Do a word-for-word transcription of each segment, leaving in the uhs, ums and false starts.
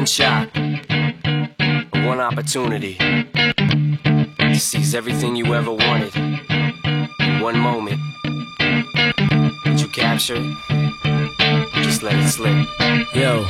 shot, one opportunity to seize everything you ever wanted in one moment. Did you capture it? Just let it slip. Yo.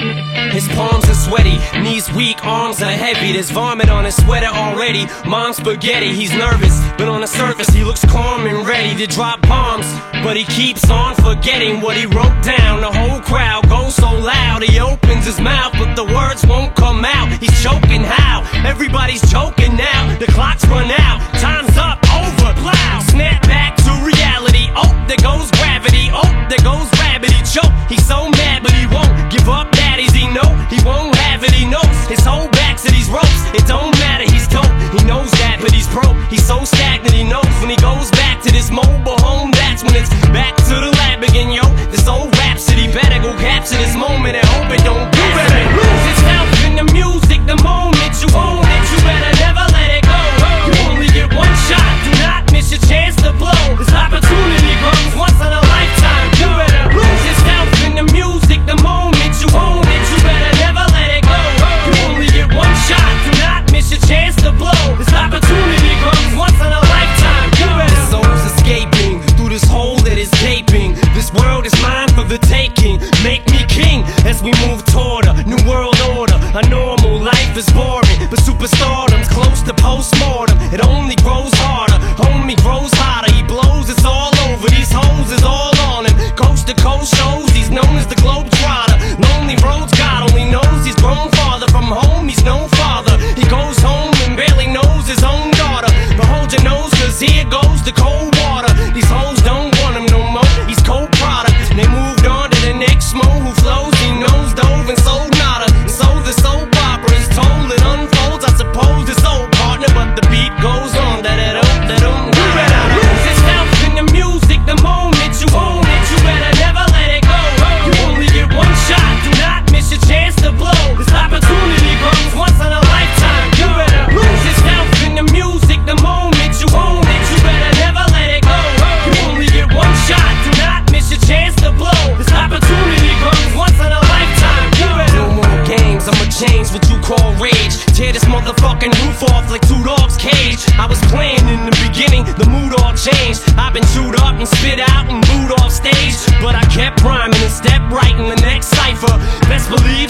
His palms are sweaty, knees weak, arms are heavy. There's vomit on his sweater already. Mom's spaghetti, he's nervous, but on the surface he looks calm and ready to drop bombs. But he keeps on forgetting what he wrote down. The whole crowd goes so loud, he opens his mouth, but the words won't come out. He's choking how? Everybody's joking now. The clock's run out, time's up, over, plow. Snap back to reality, oh, there goes gravity. Oh, there goes rabbit, he choke. He's so mad, but he won't give up. Daddies, he know he won't have it, he knows his whole back to these ropes. It don't matter, he's dope, he knows that, but he's broke. He's so stagnant, he knows when he goes back to this mobile home, that's when it's back to the lab again, yo. This old rhapsody, better go capture this moment and hope it don't do it. Lose itself in the music, the moment you own it, you better never let it go. You only get one shot, do not miss your chance to blow. This opportunity comes once in a lifetime, you better lose yourself in the music, the moment you own it, you better never let it go. You only get one shot, do not miss your chance to blow. This opportunity comes once in a lifetime, you better. This soul's escaping through this hole that is gaping. This world is mine for the taking. Make me king as we move toward a new world order. A normal life is boring, but superstardom's close to postmortem. It only grows harder, homie grows hotter. He blows, it's all over. These hoes is all on him. Coast to coast shows, he's known as the Globetrotter. Lonely roads, God only knows he's grown farther from home. He's no father. He goes home and barely knows his own daughter. But hold your nose, cause here goes the cold water. These hoes don't want him no more. He's cold product. And they moved on to the next mo who flows. He knows dove and sold nada. So the soap opera is told, it unfolds. I suppose it's old partner, but the beat goes on. Da da da da da. You better lose yourself in the music, the moment you own it. You better never let it go. You only get one shot, do not miss your chance to blow. This opportunity comes once in a lifetime. You better lose yourself in the music, the moment you own it. You better never let it go. You only get one shot, do not miss your chance to blow. This opportunity comes once in a lifetime. You better. No more games, I'ma change what you call rage. Tear this motherfucking roof off like two dogs' cage. I was playing in the beginning, the mood all changed. I've been chewed up and spit out and booed off stage, but I kept rhyming and stepped right in the next cipher. Best believe